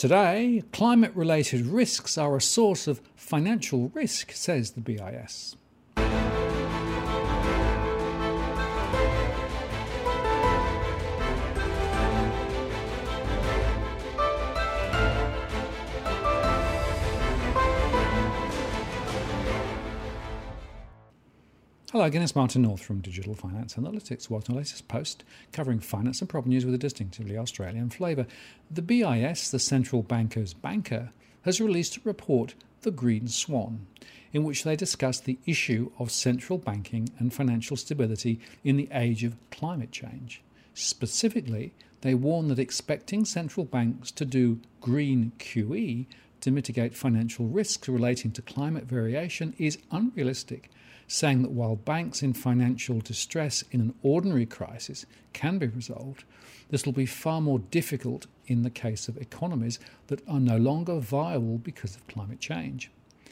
Today, climate-related risks are a source of financial risk, says the BIS. Hello again, it's Martin North from Digital Finance Analytics. Welcome to the latest post covering finance and property news with a distinctively Australian flavour. The BIS, the central banker's banker, has released a report, The Green Swan, in which they discuss the issue of central banking and financial stability in the age of climate change. Specifically, they warn that expecting central banks to do green QE to mitigate financial risks relating to climate variation is unrealistic, saying that while banks in financial distress in an ordinary crisis can be resolved, this will be far more difficult in the case of economies that are no longer viable because of climate change.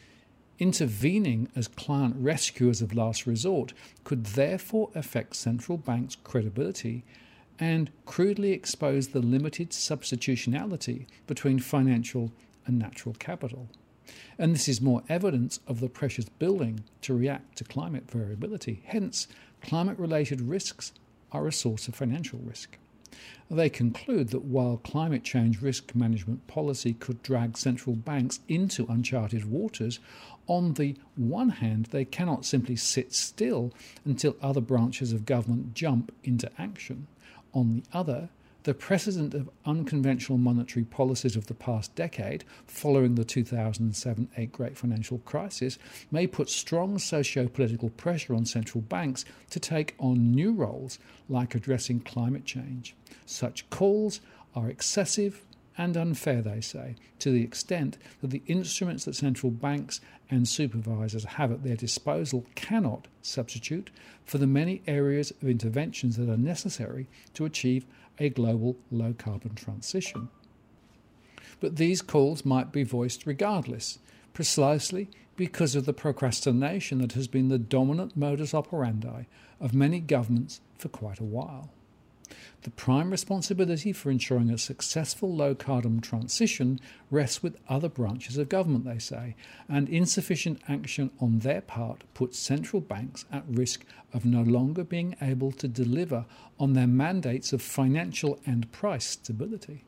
Intervening as client rescuers of last resort could therefore affect central banks' credibility and crudely expose the limited substitutionality between financial and natural capital. And this is more evidence of the pressures building to react to climate variability. Hence, climate-related risks are a source of financial risk. They conclude that while climate change risk management policy could drag central banks into uncharted waters, on the one hand, they cannot simply sit still until other branches of government jump into action. On the other, the precedent of unconventional monetary policies of the past decade, following the 2007-8 Great Financial Crisis, may put strong socio-political pressure on central banks to take on new roles like addressing climate change. Such calls are excessive and unfair, they say, to the extent that the instruments that central banks and supervisors have at their disposal cannot substitute for the many areas of interventions that are necessary to achieve a global low-carbon transition. But these calls might be voiced regardless, precisely because of the procrastination that has been the dominant modus operandi of many governments for quite a while. The prime responsibility for ensuring a successful low-carbon transition rests with other branches of government, they say, and insufficient action on their part puts central banks at risk of no longer being able to deliver on their mandates of financial and price stability.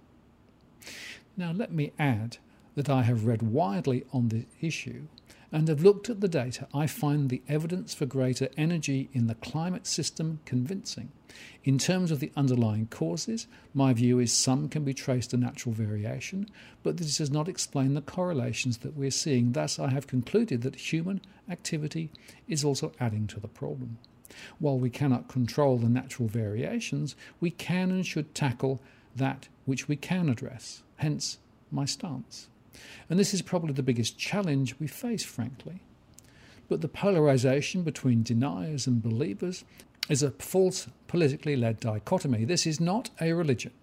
Now, let me add that I have read widely on this issue and have looked at the data. I find the evidence for greater energy in the climate system convincing. In terms of the underlying causes, my view is some can be traced to natural variation, but this does not explain the correlations that we're seeing. Thus, I have concluded that human activity is also adding to the problem. While we cannot control the natural variations, we can and should tackle that which we can address, hence my stance. And this is probably the biggest challenge we face, frankly. But the polarisation between deniers and believers is a false, politically led dichotomy. This is not a religion.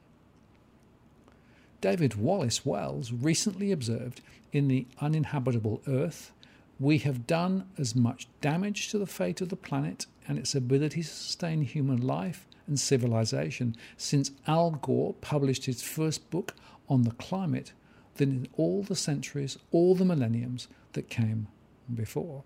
David Wallace Wells recently observed in The Uninhabitable Earth, "We have done as much damage to the fate of the planet and its ability to sustain human life and civilization since Al Gore published his first book on the climate than in all the centuries, all the millenniums that came before."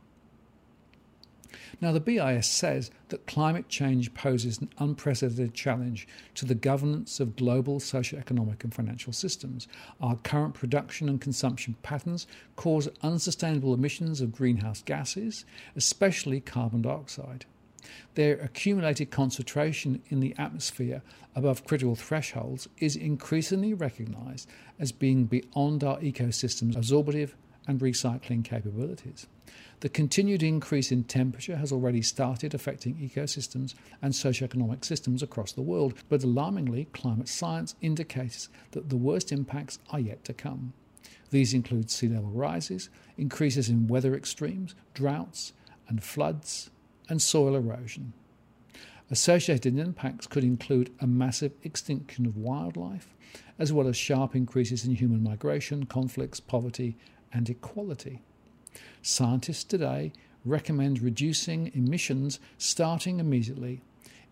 Now, the BIS says that climate change poses an unprecedented challenge to the governance of global socio-economic and financial systems. Our current production and consumption patterns cause unsustainable emissions of greenhouse gases, especially carbon dioxide. Their accumulated concentration in the atmosphere above critical thresholds is increasingly recognised as being beyond our ecosystem's absorptive and recycling capabilities. The continued increase in temperature has already started affecting ecosystems and socioeconomic systems across the world, but alarmingly, climate science indicates that the worst impacts are yet to come. These include sea level rises, increases in weather extremes, droughts and floods, and soil erosion. Associated impacts could include a massive extinction of wildlife, as well as sharp increases in human migration, conflicts, poverty, and equality. Scientists today recommend reducing emissions starting immediately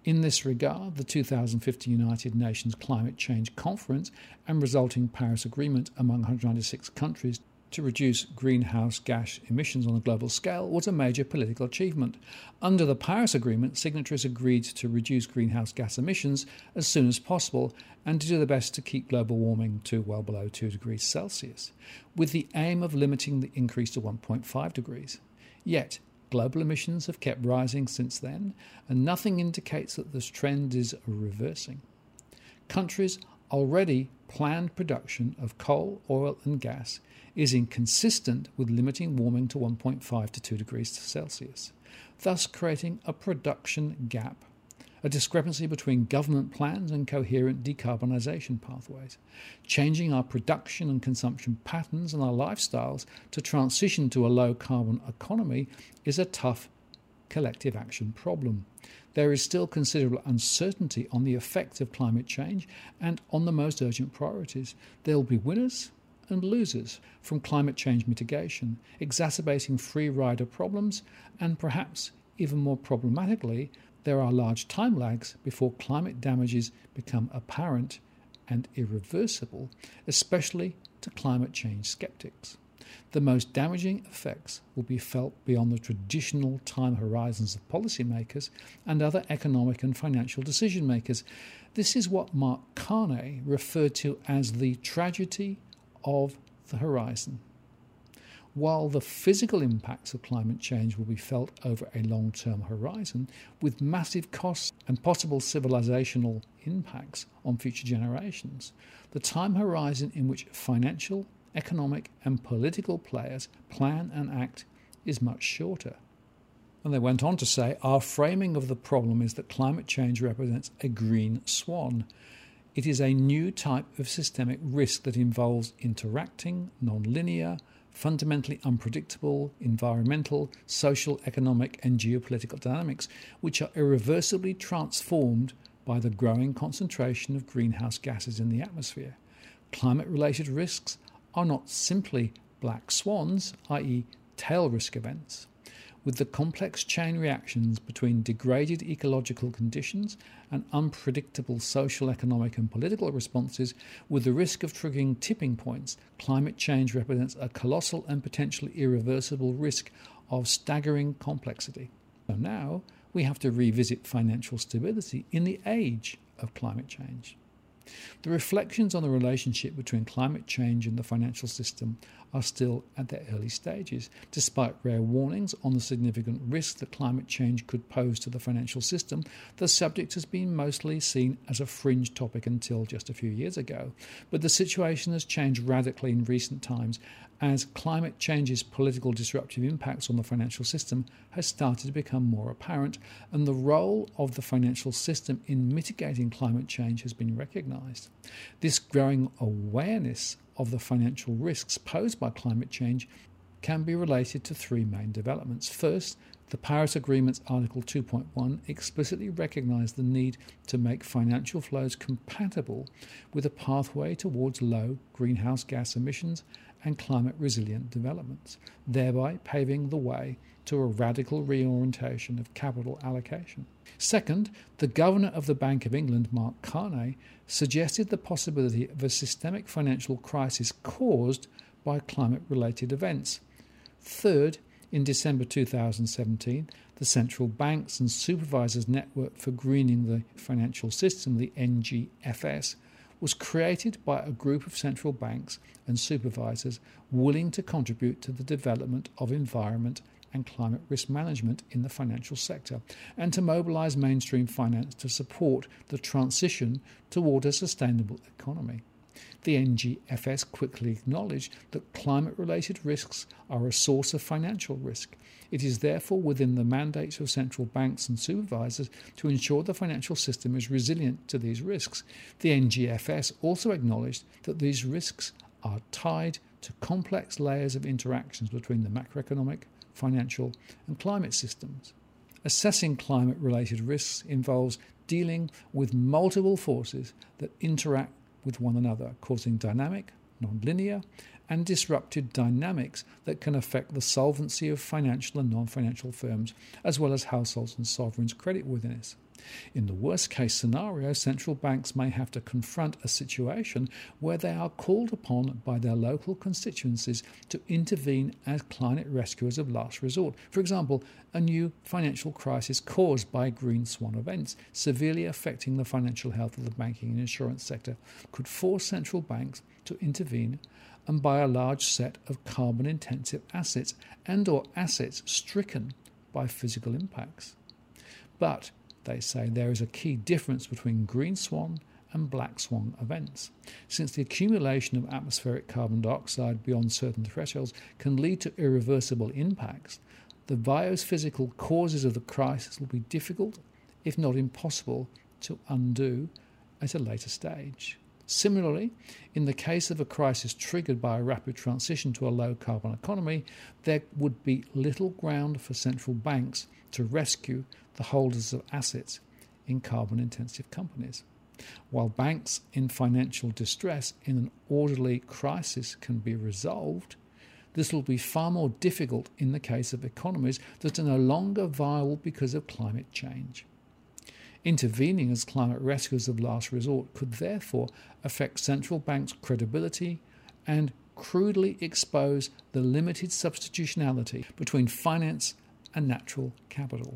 In this regard, the 2050 United Nations Climate Change Conference and resulting Paris Agreement among 196 countries to reduce greenhouse gas emissions on a global scale was a major political achievement. Under the Paris Agreement, signatories agreed to reduce greenhouse gas emissions as soon as possible and to do their best to keep global warming to well below 2 degrees Celsius, with the aim of limiting the increase to 1.5 degrees. Yet, global emissions have kept rising since then, and nothing indicates that this trend is reversing. Countries' already planned production of coal, oil and gas is inconsistent with limiting warming to 1.5 to 2 degrees Celsius, thus creating a production gap, a discrepancy between government plans and coherent decarbonisation pathways. Changing our production and consumption patterns and our lifestyles to transition to a low-carbon economy is a tough collective action problem. There is still considerable uncertainty on the effects of climate change and on the most urgent priorities. There will be winners and losers from climate change mitigation, exacerbating free rider problems, and perhaps even more problematically, there are large time lags before climate damages become apparent and irreversible, especially to climate change skeptics. The most damaging effects will be felt beyond the traditional time horizons of policymakers and other economic and financial decision makers. This is what Mark Carney referred to as the tragedy of the horizon. While the physical impacts of climate change will be felt over a long-term horizon, with massive costs and possible civilizational impacts on future generations, the time horizon in which financial, economic and political players plan and act is much shorter. And they went on to say, our framing of the problem is that climate change represents a green swan. It is a new type of systemic risk that involves interacting, non-linear, fundamentally unpredictable environmental, social, economic and geopolitical dynamics which are irreversibly transformed by the growing concentration of greenhouse gases in the atmosphere. Climate-related risks are not simply black swans, i.e. tail risk events. With the complex chain reactions between degraded ecological conditions and unpredictable social, economic and political responses, with the risk of triggering tipping points, climate change represents a colossal and potentially irreversible risk of staggering complexity. So now we have to revisit financial stability in the age of climate change. The reflections on the relationship between climate change and the financial system are still at their early stages. Despite rare warnings on the significant risk that climate change could pose to the financial system, the subject has been mostly seen as a fringe topic until just a few years ago. But the situation has changed radically in recent times as climate change's political disruptive impacts on the financial system has started to become more apparent, and the role of the financial system in mitigating climate change has been recognised. This growing awareness of the financial risks posed by climate change can be related to three main developments. First, the Paris Agreement's Article 2.1 explicitly recognised the need to make financial flows compatible with a pathway towards low greenhouse gas emissions and climate-resilient developments, thereby paving the way to a radical reorientation of capital allocation. Second, the Governor of the Bank of England, Mark Carney, suggested the possibility of a systemic financial crisis caused by climate-related events. Third, in December 2017, the Central Banks and Supervisors Network for Greening the Financial System, the NGFS, was created by a group of central banks and supervisors willing to contribute to the development of environment and climate risk management in the financial sector, and to mobilise mainstream finance to support the transition toward a sustainable economy. The NGFS quickly acknowledged that climate-related risks are a source of financial risk. It is therefore within the mandates of central banks and supervisors to ensure the financial system is resilient to these risks. The NGFS also acknowledged that these risks are tied to complex layers of interactions between the macroeconomic, financial and climate systems. Assessing climate-related risks involves dealing with multiple forces that interact with one another, causing dynamic, non-linear and disrupted dynamics that can affect the solvency of financial and non-financial firms, as well as households and sovereigns' creditworthiness. In the worst-case scenario, central banks may have to confront a situation where they are called upon by their local constituencies to intervene as climate rescuers of last resort. For example, a new financial crisis caused by green swan events, severely affecting the financial health of the banking and insurance sector, could force central banks to intervene and buy a large set of carbon-intensive assets and/or assets stricken by physical impacts. But they say there is a key difference between green swan and black swan events. Since the accumulation of atmospheric carbon dioxide beyond certain thresholds can lead to irreversible impacts, the biophysical causes of the crisis will be difficult, if not impossible, to undo at a later stage. Similarly, in the case of a crisis triggered by a rapid transition to a low-carbon economy, there would be little ground for central banks to rescue the holders of assets in carbon-intensive companies. While banks in financial distress in an orderly crisis can be resolved, this will be far more difficult in the case of economies that are no longer viable because of climate change. Intervening as climate rescuers of last resort could therefore affect central banks' credibility and crudely expose the limited substitutionality between finance and natural capital.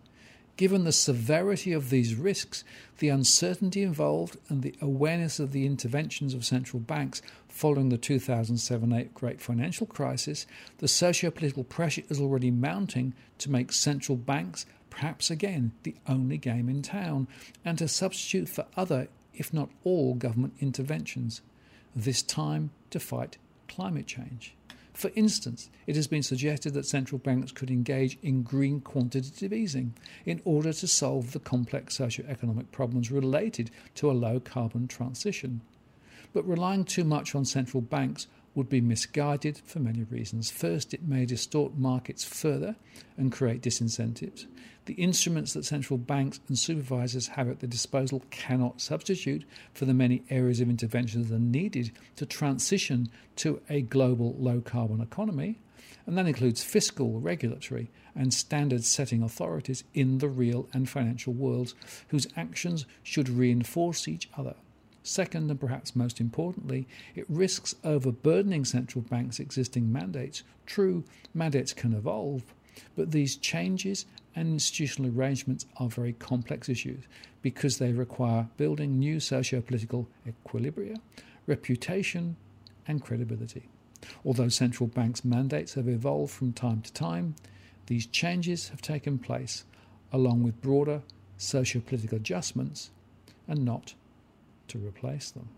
Given the severity of these risks, the uncertainty involved and the awareness of the interventions of central banks following the 2007-8 great financial crisis, the socio-political pressure is already mounting to make central banks perhaps again the only game in town and to substitute for other, if not all, government interventions, this time to fight climate change. For instance, it has been suggested that central banks could engage in green quantitative easing in order to solve the complex socio-economic problems related to a low-carbon transition. But relying too much on central banks would be misguided for many reasons. First, it may distort markets further and create disincentives. The instruments that central banks and supervisors have at their disposal cannot substitute for the many areas of intervention that are needed to transition to a global low-carbon economy, and that includes fiscal, regulatory and standard-setting authorities in the real and financial worlds whose actions should reinforce each other. Second, and perhaps most importantly, it risks overburdening central banks' existing mandates. True, mandates can evolve, but these changes and institutional arrangements are very complex issues because they require building new socio-political equilibria, reputation and credibility. Although central banks' mandates have evolved from time to time, these changes have taken place along with broader socio-political adjustments and not to replace them.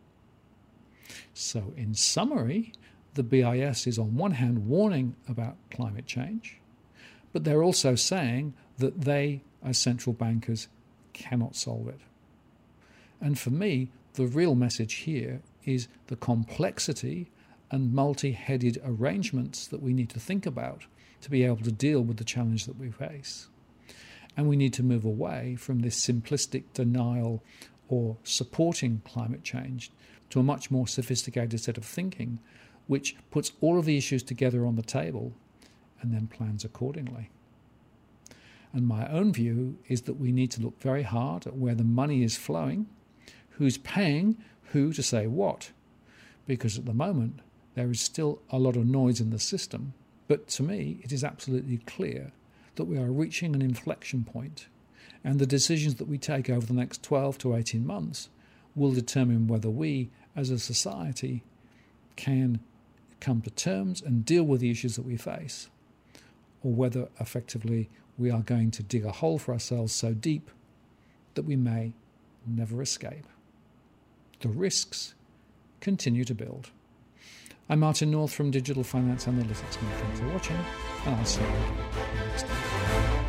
So in summary, the BIS is on one hand warning about climate change, but they're also saying that they, as central bankers, cannot solve it. And for me, the real message here is the complexity and multi-headed arrangements that we need to think about to be able to deal with the challenge that we face. And we need to move away from this simplistic denial or supporting climate change to a much more sophisticated set of thinking, which puts all of the issues together on the table and then plans accordingly. And my own view is that we need to look very hard at where the money is flowing, who's paying who to say what, because at the moment there is still a lot of noise in the system. But to me, it is absolutely clear that we are reaching an inflection point, and the decisions that we take over the next 12 to 18 months will determine whether we, as a society, can come to terms and deal with the issues that we face, or whether effectively we are going to dig a hole for ourselves so deep that we may never escape. The risks continue to build. I'm Martin North from Digital Finance Analytics. Many thanks for watching, and I'll see you again next time.